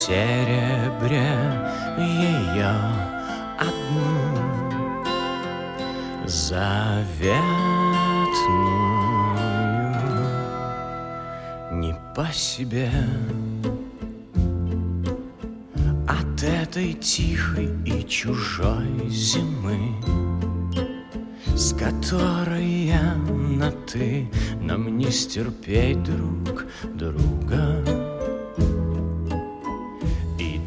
серебре ее одну заветную. Не по себе от этой тихой и чужой зимы, с которой я на «ты», нам не стерпеть друг друга.